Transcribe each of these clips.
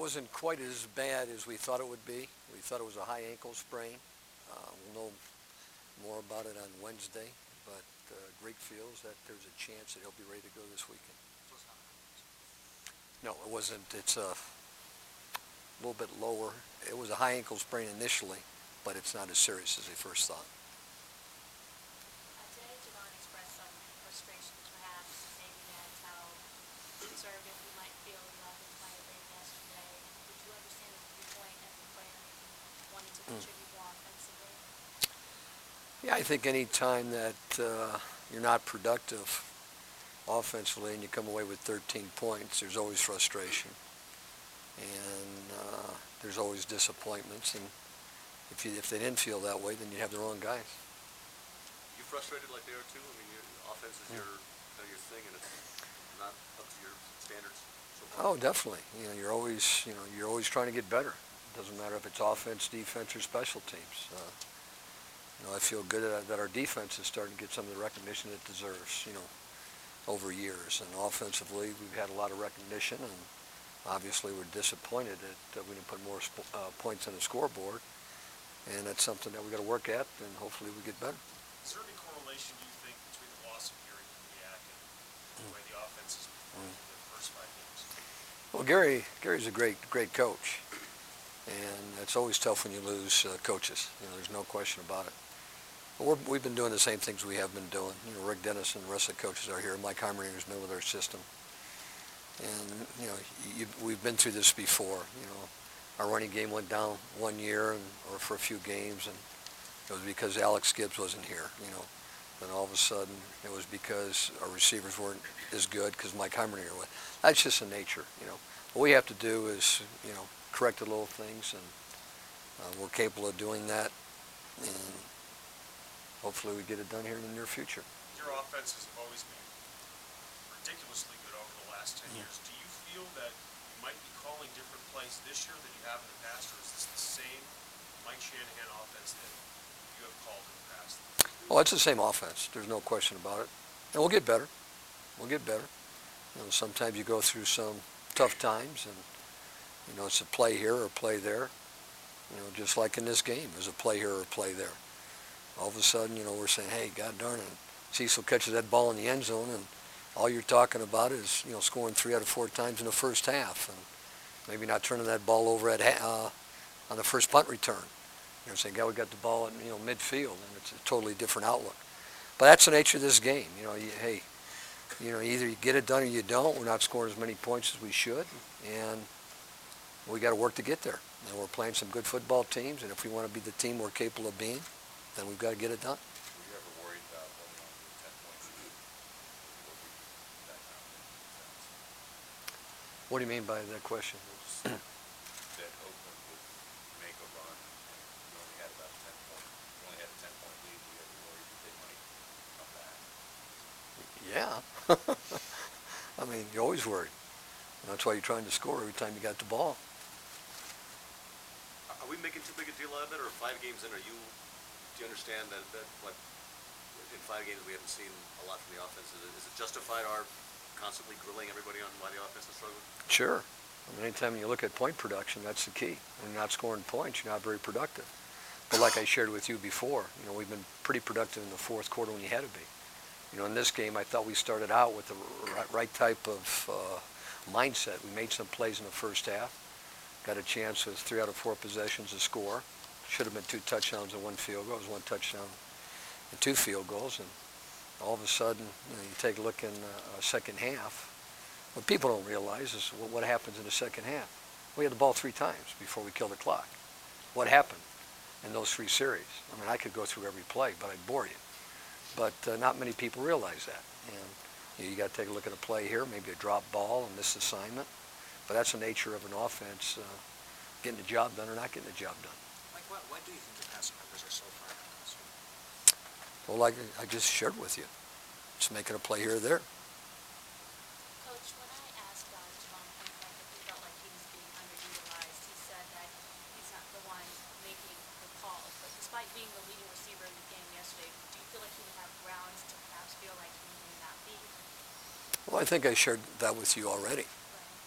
wasn't quite as bad as we thought it would be. We thought it was a high ankle sprain. We'll know more about it on Wednesday, but Greg feels that there's a chance that he'll be ready to go this weekend. No, it wasn't. It's a little bit lower. It was a high ankle sprain initially, but it's not as serious as they first thought. Today, Javon expressed some frustration, perhaps, maybe that's how conservative we might feel the offense might have been yesterday. Would you understand his viewpoint as a player, maybe wanting to contribute more offensively? Yeah, I think any time that you're not productive offensively and you come away with 13 points, there's always frustration. And there's always disappointments. And if they didn't feel that way, then you'd have the wrong guys. You frustrated like they are too? I mean, your offense is your thing, and it's not up to your standards so far. Oh, definitely. You're always trying to get better. It doesn't matter if it's offense, defense, or special teams. I feel good that our defense is starting to get some of the recognition it deserves. Over years, and offensively, we've had a lot of recognition, and obviously, we're disappointed that we didn't put more points on the scoreboard. And that's something that we got to work at, and hopefully we get better. Is there any correlation, do you think, between the loss of Gary Kubiak and the way the offense is performed in the first 5 games? Well, Gary's a great coach, and it's always tough when you lose coaches. There's no question about it. But we've been doing the same things we have been doing. Rick Dennis and the rest of the coaches are here. Mike Heimerdinger is new with our system, and we've been through this before. Our running game went down one year or for a few games, and it was because Alex Gibbs wasn't here. Then all of a sudden it was because our receivers weren't as good because Mike Heimerdinger was. That's just the nature. What we have to do is correct the little things, and we're capable of doing that. And hopefully we get it done here in the near future. Your offenses have always been ridiculously good over the last 10 years. Do you feel that you might be calling different plays this year than you have in the past, or is this the same Mike Shanahan offense that you have called in the past? Well, it's the same offense. There's no question about it. And we'll get better. We'll get better. Sometimes you go through some tough times, and it's a play here or a play there. Just like in this game, there's a play here or a play there. All of a sudden, we're saying, hey, God darn it, Cecil catches that ball in the end zone, and all you're talking about is, scoring 3 out of 4 times in the first half, and maybe not turning that ball over on the first punt return. Saying, God, we got the ball at midfield, and it's a totally different outlook. But that's the nature of this game. Either you get it done or you don't. We're not scoring as many points as we should, and we got to work to get there. And we're playing some good football teams, and if we want to be the team we're capable of being, then we've got to get it done. Were you ever worried about holding on to the 10 points you did? That kind of thing? What do you mean by that question? That Oakland would make a run, and you only had about a 10-point. You only had a 10-point lead. Were you ever worried that they might come back? Yeah. I mean, you're always worried. And that's why you're trying to score every time you got the ball. Are we making too big a deal out of it, or 5 games in, do you understand that what in 5 games we haven't seen a lot from the offense? Is it justified our constantly grilling everybody on why the offense is struggling? Sure. I mean, anytime you look at point production, that's the key. When you're not scoring points, you're not very productive. But like I shared with you before, we've been pretty productive in the fourth quarter when you had to be. In this game, I thought we started out with the right type of mindset. We made some plays in the first half, got a chance with 3 out of 4 possessions to score. Should have been 2 touchdowns and 1 field goal. It was 1 touchdown and 2 field goals. And all of a sudden, you take a look in the second half. What people don't realize is what happens in the second half. We had the ball 3 times before we killed the clock. What happened in those 3 series? I mean, I could go through every play, but I'd bore you. But not many people realize that. And you got to take a look at a play here, maybe a drop ball, a missed assignment. But that's the nature of an offense, getting the job done or not getting the job done. Why do you think the passing numbers are so far down this year? Well, like I just shared with you, it's making a play here or there. Coach, when I asked Javon Pinkerton if he felt like he was being underutilized, he said that he's not the one making the calls. But despite being the leading receiver in the game yesterday, do you feel like he would have grounds to perhaps feel like he may not be? Well, I think I shared that with you already. Right.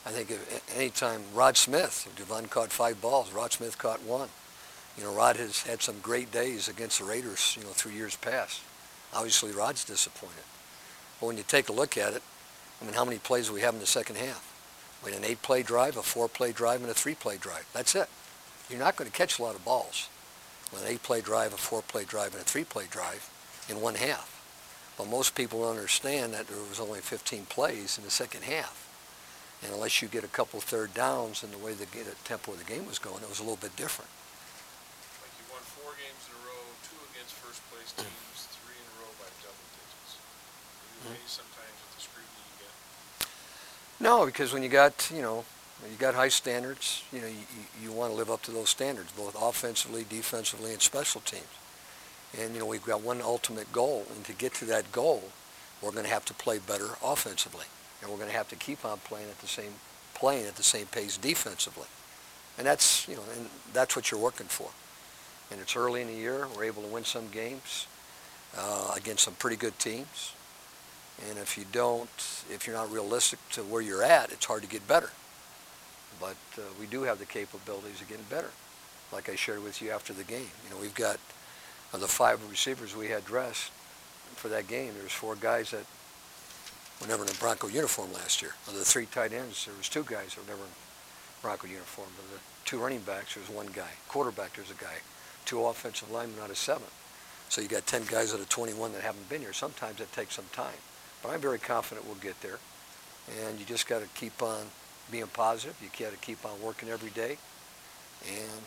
I think anytime Rod Smith, Javon caught 5 balls, Rod Smith caught 1. Rod has had some great days against the Raiders, through years past. Obviously, Rod's disappointed. But when you take a look at it, how many plays do we have in the second half? We had an 8-play drive, a 4-play drive, and a 3-play drive. That's it. You're not going to catch a lot of balls with an 8-play drive, a 4-play drive, and a 3-play drive in one half. But most people don't understand that there was only 15 plays in the second half. And unless you get a couple third downs and the way the tempo of the game was going, it was a little bit different. Like you won 4 games in a row, 2 against first place teams, 3 in a row by double digits. Are you amazed sometimes at the scrutiny you get? No, because when you got high standards, you want to live up to those standards, both offensively, defensively, and special teams. And, we've got one ultimate goal, and to get to that goal, we're going to have to play better offensively. And we're going to have to keep on playing at the same pace defensively. And that's what you're working for. And it's early in the year. We're able to win some games against some pretty good teams. And if you're not realistic to where you're at, it's hard to get better. But we do have the capabilities of getting better. Like I shared with you after the game. We've got, of the 5 receivers we had dressed for that game, there's 4 guys that were never in a Bronco uniform last year. Of the 3 tight ends, there was 2 guys that were never in Bronco uniform. Of the 2 running backs, there was 1 guy. Quarterback, there's a guy. 2 offensive linemen out of 7. So you got 10 guys out of 21 that haven't been here. Sometimes it takes some time. But I'm very confident we'll get there. And you just got to keep on being positive. You got to keep on working every day. And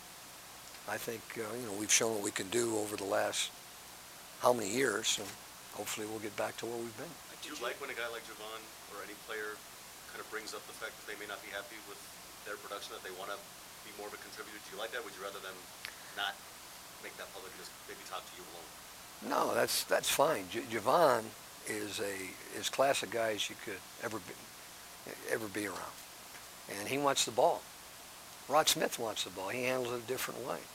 I think, we've shown what we can do over the last how many years. And hopefully we'll get back to where we've been. Do you like when a guy like Javon or any player kind of brings up the fact that they may not be happy with their production, that they want to be more of a contributor? Do you like that? Would you rather them not make that public and just maybe talk to you alone? No, that's fine. Javon is as class a guy as you could ever be around. And he wants the ball. Rod Smith wants the ball. He handles it a different way.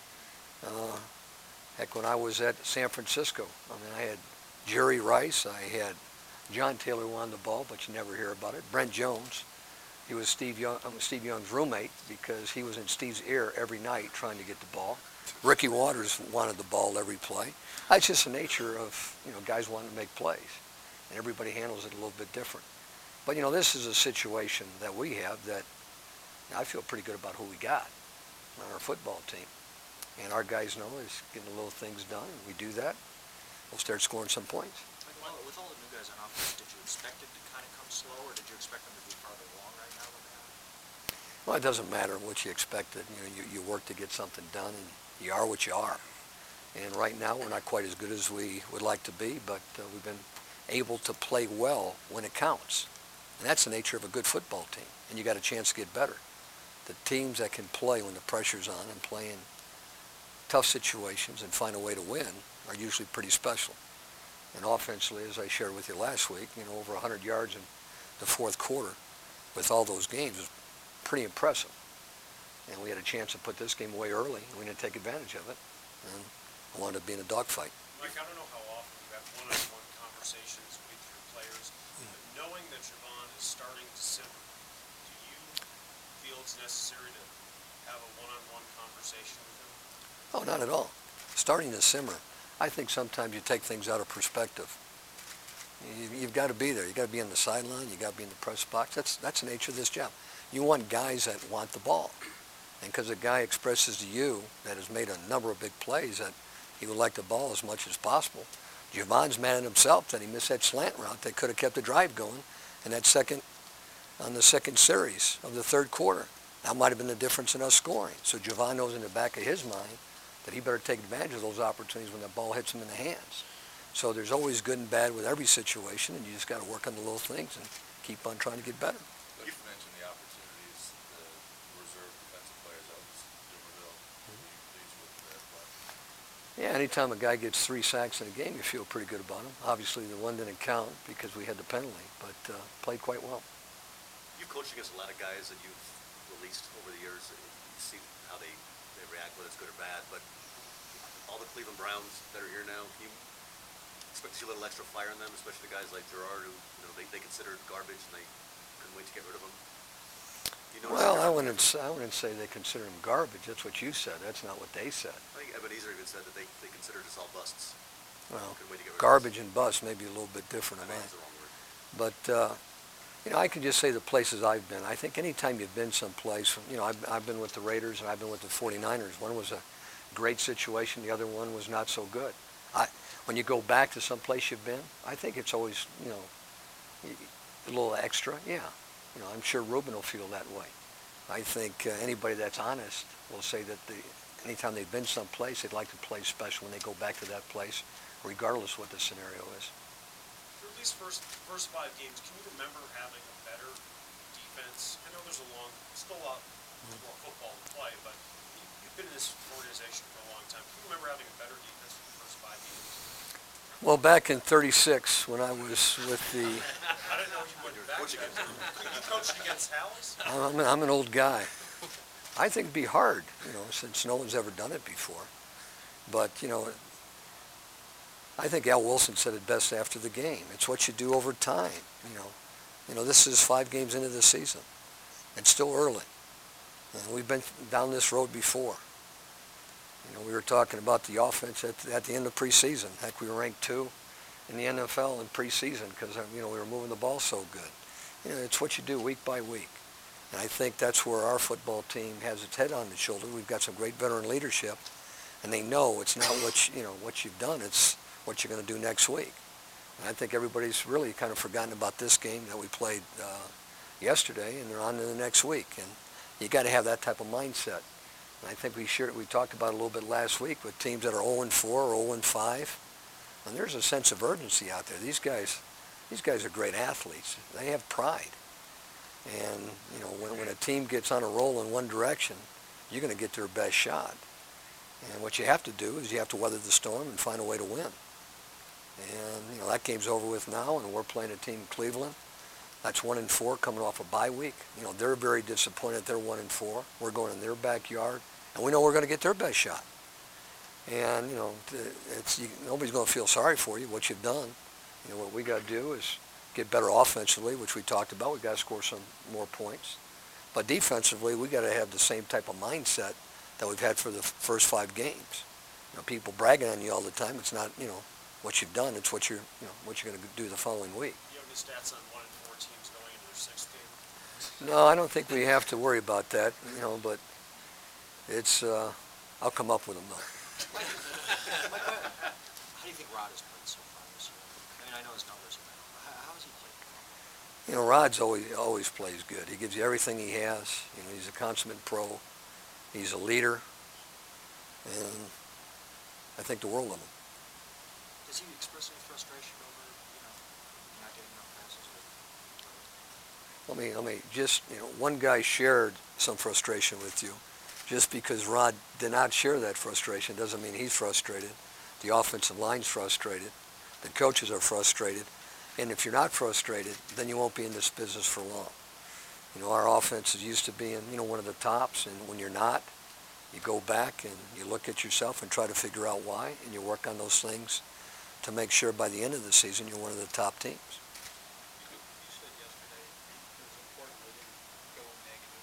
Heck, when I was at San Francisco, I had Jerry Rice, I had John Taylor wanted the ball, but you never hear about it. Brent Jones, he was Steve Young's roommate because he was in Steve's ear every night trying to get the ball. Ricky Waters wanted the ball every play. That's just the nature of, guys wanting to make plays. And everybody handles it a little bit different. But, this is a situation that we have that I feel pretty good about who we got on our football team. And our guys know is getting the little things done, and we do that. We'll start scoring some points. With all the new guys on offense, did you expect it to kind of come slow, or did you expect them to be farther along right now than they are? Well, it doesn't matter what you expected. You work to get something done, and you are what you are. And right now, we're not quite as good as we would like to be, but we've been able to play well when it counts. And that's the nature of a good football team. And you got a chance to get better. The teams that can play when the pressure's on and play in tough situations and find a way to win are usually pretty special. And offensively, as I shared with you last week, over 100 yards in the fourth quarter with all those games is pretty impressive. And we had a chance to put this game away early, and we didn't take advantage of it. And I wanted to be in a dogfight. Mike, I don't know how often you have one-on-one conversations with your players, but knowing that Javon is starting to simmer, do you feel it's necessary to have a one-on-one conversation with him? Oh, not at all. Starting to simmer. I think sometimes you take things out of perspective. You've got to be there. You've got to be on the sideline. You've got to be in the press box. That's the nature of this job. You want guys that want the ball. And because a guy expresses to you that has made a number of big plays that he would like the ball as much as possible, Javon's mad at himself that he missed that slant route that could have kept the drive going on the second series of the third quarter. That might have been the difference in us scoring. So Javon knows in the back of his mind that he better take advantage of those opportunities when the ball hits him in the hands. So there's always good and bad with every situation, and you just got to work on the little things and keep on trying to get better. You mentioned the opportunities the reserve defensive players out in Dumerville. Pleased with their play? Yeah, anytime a guy gets 3 sacks in a game, you feel pretty good about him. Obviously, the one didn't count because we had the penalty, but played quite well. You've coached against a lot of guys that you've released over the years. You see how they react, whether it's good or bad, but all the Cleveland Browns that are here now, you expect to see a little extra fire in them, especially the guys like Gerard, who they considered garbage and they couldn't wait to get rid of him. You notice Well, that- I wouldn't say they consider them garbage. That's what you said. That's not what they said. I think Ebenezer even said that they considered us all busts. Well, Good way to get rid of us. garbage and bust may be a little bit different I of know that. that's the wrong word. But, I can just say the places I've been. I think anytime you've been someplace, I've been with the Raiders and I've been with the 49ers. One was a great situation. The other one was not so good. When you go back to some place you've been, I think it's always, a little extra. Yeah. I'm sure Ruben will feel that way. I think anybody that's honest will say that anytime they've been someplace, they'd like to play special when they go back to that place, regardless what the scenario is. For at least first 5 games, can you remember having a better defense? I know there's still a lot more football to play, but you've been in this organization for a long time. Can you remember having a better defense for the first 5 games? Well, back in '36, when I was with I didn't know you went back coaching then. You coached against Hallis? I'm an old guy. I think it'd be hard, since no one's ever done it before. But, I think Al Wilson said it best after the game. It's what you do over time, This is 5 games into the season. It's still early. And we've been down this road before. We were talking about the offense at the end of preseason. Heck, we were ranked 2 in the NFL in preseason because, we were moving the ball so good. It's what you do week by week. And I think that's where our football team has its head on its shoulder. We've got some great veteran leadership, and they know it's not what you've done. It's what you're going to do next week. And I think everybody's really kind of forgotten about this game that we played yesterday, and they're on to the next week. And you got to have that type of mindset. And I think we talked about it a little bit last week with teams that are 0-4 or 0-5. And there's a sense of urgency out there. These guys are great athletes. They have pride. And, when a team gets on a roll in one direction, you're going to get their best shot. And what you have to do is you have to weather the storm and find a way to win. And, that game's over with now, and we're playing a team in Cleveland. That's 1-4 coming off a bye week. They're very disappointed they're 1-4. We're going in their backyard, and we know we're going to get their best shot. And, nobody's going to feel sorry for you, what you've done. What we got to do is get better offensively, which we talked about. We got to score some more points. But defensively, we got to have the same type of mindset that we've had for the first 5 games. People bragging on you all the time. It's not, what you've done. It's what you're going to do the following week. Do you have any stats on 1-4 teams going into their 6th game? No, I don't think we have to worry about that, but it's, I'll come up with them though. How do you think Rod has played so far this year? I mean, I know his numbers are better, but how has he played? Rod's always plays good. He gives you everything he has. He's a consummate pro. He's a leader, and I think the world of him. Does he express any frustration over, not getting enough passes? Let me just, one guy shared some frustration with you. Just because Rod did not share that frustration doesn't mean he's frustrated. The offensive line's frustrated. The coaches are frustrated. And if you're not frustrated, then you won't be in this business for long. Our offense is used to being, one of the tops, and when you're not, you go back and you look at yourself and try to figure out why, and you work on those things to make sure by the end of the season you're one of the top teams. You said yesterday it was important we didn't go negative.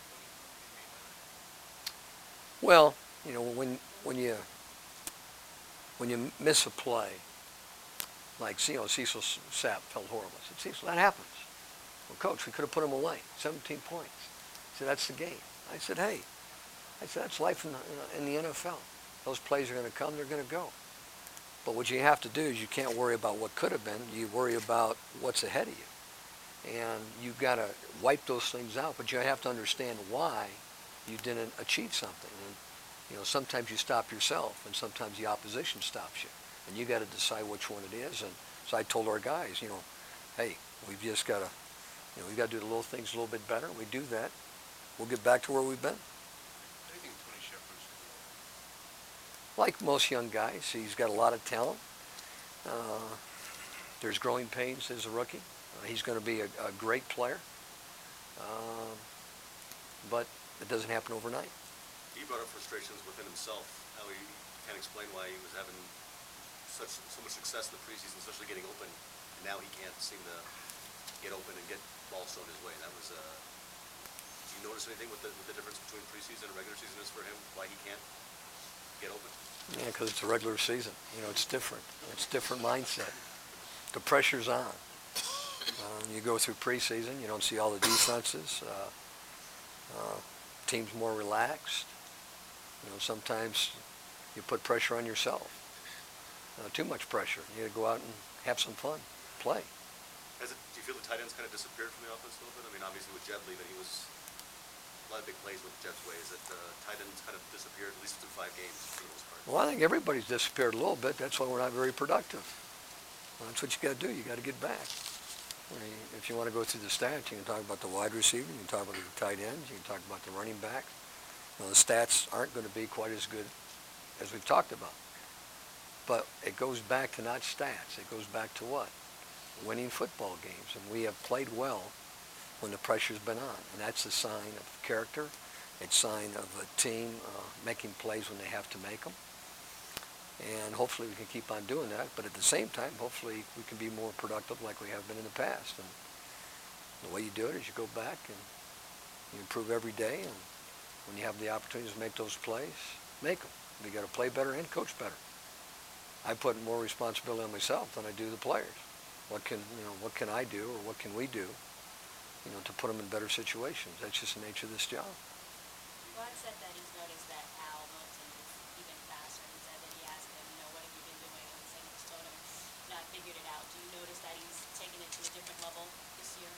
What do you mean by that? Well, when you miss a play, like Cecil Sapp felt horrible. I said, Cecil, that happens. Well, Coach, we could have put him away. 17 points. He said, that's the game. I said, hey, that's life in the NFL. Those plays are going to come, they're going to go. But what you have to do is you can't worry about what could have been. You worry about what's ahead of you. And you've got to wipe those things out, but you have to understand why you didn't achieve something. And, sometimes you stop yourself, and sometimes the opposition stops you. And you got to decide which one it is. And so I told our guys, hey, we've just got to, we've got to do the little things a little bit better. We do that, we'll get back to where we've been. How do you think Tony Shepard's doing? Like most young guys, he's got a lot of talent. There's growing pains as a rookie. He's going to be a great player. But it doesn't happen overnight. He brought up frustrations within himself, how he can't explain why he was having so much success in the preseason, especially getting open, and now he can't seem to get open and get balls thrown his way. That was, do you notice notice anything with the difference between preseason and regular season is for him, why he can't get open? Yeah, because it's a regular season. You know, it's different. It's a different mindset. The pressure's on. You go through preseason, you don't see all the defenses. Team's more relaxed. You know, sometimes you put pressure on yourself. Too much pressure. You got to go out and have some fun, play. Do you feel the tight ends kind of disappeared from the offense a little bit? I mean, obviously with Jed leaving, he was a lot of big plays with Jed's ways. That tight ends kind of disappeared, at least through 5 games for the most part. Well, I think everybody's disappeared a little bit. That's why we're not very productive. Well, that's what you got to do. You got to get back. I mean, if you want to go through the stats, you can talk about the wide receiver, you can talk about the tight ends, you can talk about the running back. You know, the stats aren't going to be quite as good as we've talked about. But it goes back to not stats. It goes back to what? Winning football games. And we have played well when the pressure's been on. And that's a sign of character. It's a sign of a team making plays when they have to make them. And hopefully we can keep on doing that. But at the same time, hopefully we can be more productive like we have been in the past. And the way you do it is you go back and you improve every day. And when you have the opportunities to make those plays, make them. You got to play better and coach better. I put more responsibility on myself than I do the players. What can I do or what can we do, to put them in better situations? That's just the nature of this job. Ron said that he's noticed that Al Milton is even faster. He said that he asked him, what have you been doing? And he said he's told him, I figured it out. Do you notice that he's taken it to a different level this year?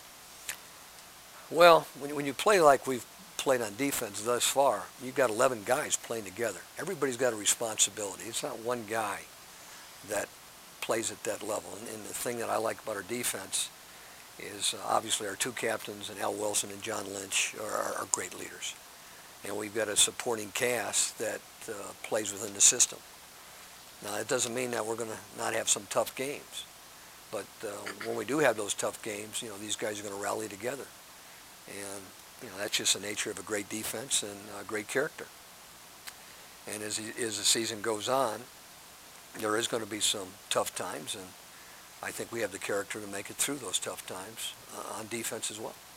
Well, when you play like we've played on defense thus far, you've got 11 guys playing together. Everybody's got a responsibility. It's not one guy that plays at that level. And the thing that I like about our defense is obviously our 2 captains, and Al Wilson and John Lynch, are great leaders. And we've got a supporting cast that plays within the system. Now, that doesn't mean that we're going to not have some tough games. But when we do have those tough games, these guys are going to rally together. And, that's just the nature of a great defense and great character. And as the season goes on, there is going to be some tough times, and I think we have the character to make it through those tough times on defense as well.